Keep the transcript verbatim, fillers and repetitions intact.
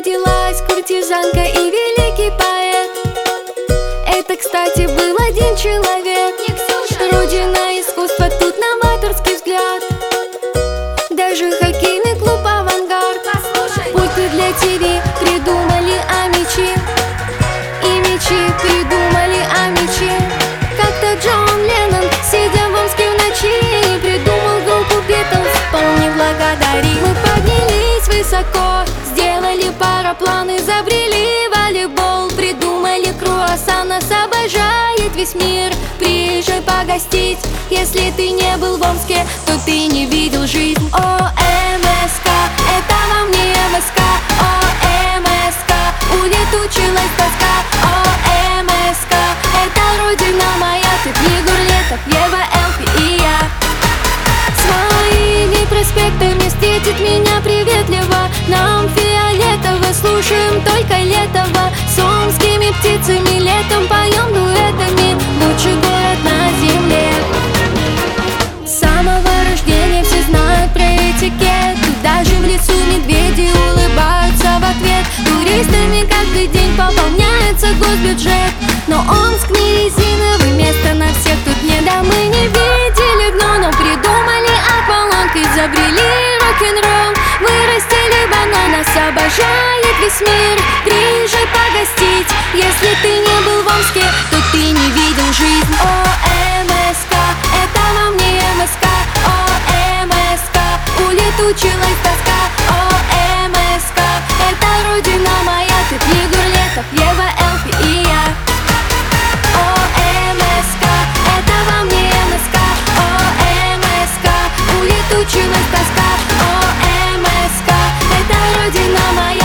родилась куртизанка и великий поэт. Это, кстати, был один человек. Родина искусства, тут новаторский взгляд. Даже хоккейный клуб «Авангард». Пульты для ТВ придумали, а мечи и мечи придумали, а мечи. Как-то Джон Леннон, сидя в Омске в ночи, придумал группу Битлз, полный благодари. Мы поднялись высоко, сделали параплан, изобрели волейбол, придумали круассан, нас обожает весь мир. Приезжай погостить, если ты не был в Омске, то ты не видел жизнь. О, МСК, это вам не МСК. О, МСК, улетучилась тоска. О, МСК, это родина моя. Тут Егор Летов, Ева, Элфи и я. Своими проспектами встретит меня приветливо. Нам фиолетово, слушаем только Летова. С омскими птицами летом поем дуэтами. Лучший город на земле. С самого рождения все знают про этикет. Тут даже в лесу медведи улыбаются в ответ. Туристами каждый день пополняется госбюджет. Но Омск не резиновый, место на всех тут не да. Мы не видели дно, но придумали акваланг, изобрели рок-н-ролл, вырастили банан, нас обожает весь мир. Приезжай погостить, если ты не был в Омске, то ты не видел жизнь. О, МСК, это вам не МСК. О, МСК, улетучилась тоска. О, МСК, это родина моя. Тут Егор Летов, Ева, Элфи и я. О, МСК, это вам не МСК. О, МСК, улетучилась тоска. О, МСК, это родина моя.